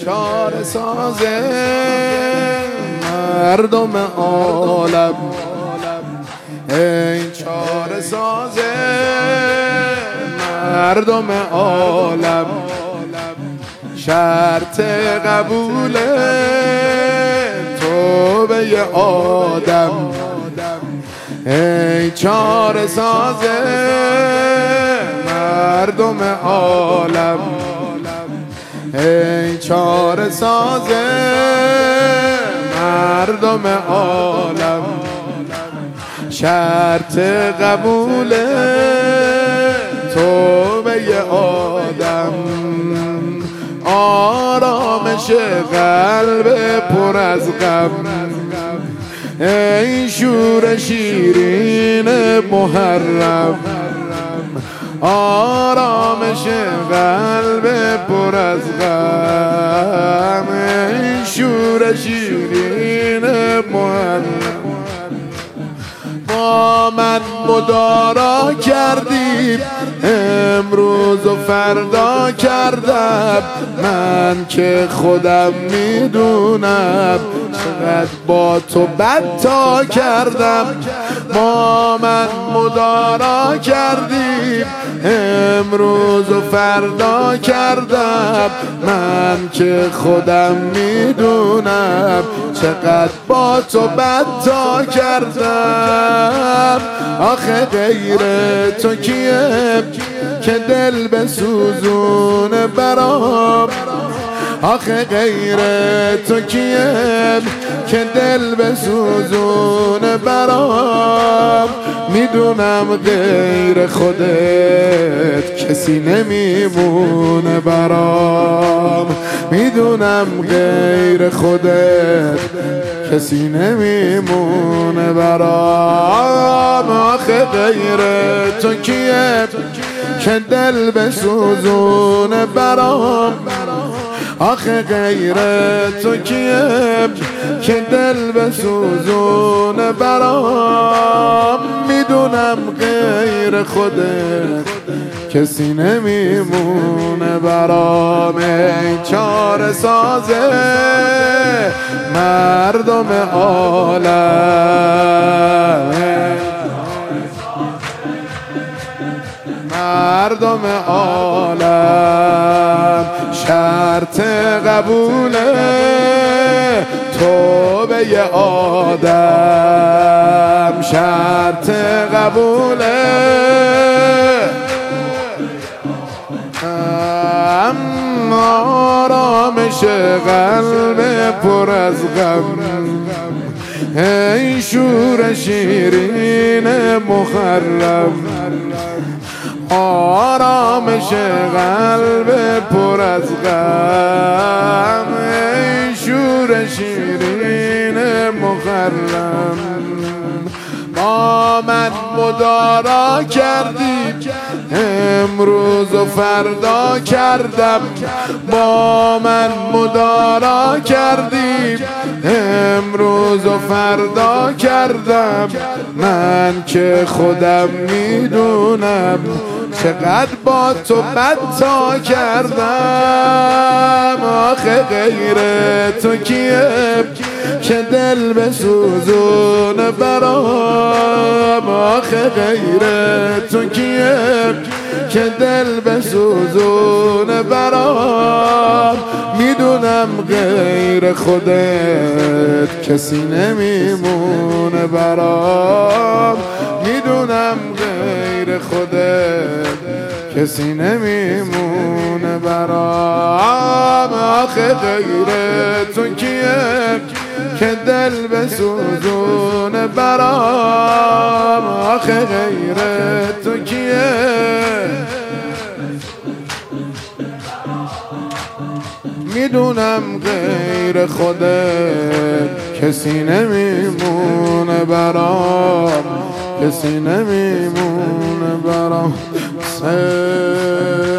چاره ساز مردم عالم، ای چاره ساز مردم عالم، شرط قبول توبه آدم. ای چاره ساز مردم عالم، ای چاره ساز مردم عالم، شرط قبول توبه آدم. آرامش قلب پر از غم، ای شور شیرین محرم، آرامش قلب پر از غم، ای شور شیرین محرم. با من مدارا کردیم امروز و فردا کردم، من که خودم میدونم چقدر با تو بدتا کردم. با من مدارا کردیم امروز و فردا کردم، من که خودم میدونم چقدر با تو بدتا کردم. آخه غیر تو کیه که دل بسوزونه برام، آخه غیر تو کیه که دل بسوزونه برام. میدونم غیر خودت کسی نمیمونه برام، میدونم غیر خودت کسی نمیمونه برام. آخه غیر تو کیه که دل بسوزونه برام، آخه غیر تو کیه که دل بسوزونه برام. میدونم غیر خودت کسی نمیمونه برام. ای چاره ساز مردم عالم، مردم عالم، شرط قبول توبه آدم، شرط قبول آرامش قلب پر از غم، ای شور شیرین محرم، آرامش قلب پر از غم، ای شور شیرین محرم. با من مدارا کردیم امروز و فردا کردم، با من مدارا کردیم امروز و فردا کردم، من که خودم میدونم چقدر با تو بدتا کردم. آخه غیر تو کیه که دل بسوزونه برام، آخه غیر تو کیه که دل بسوزونه برام. میدونم غیر خودت کسی نمیمونه برام، میدونم غیر خودت کسی نمیمونه برام. آخه غیر تو کیه که دل بسوزونه برام، آخه غیر تو کیه. میدونم غیر خودت کسی نمیمونه برام، کسی نمیمونه برام.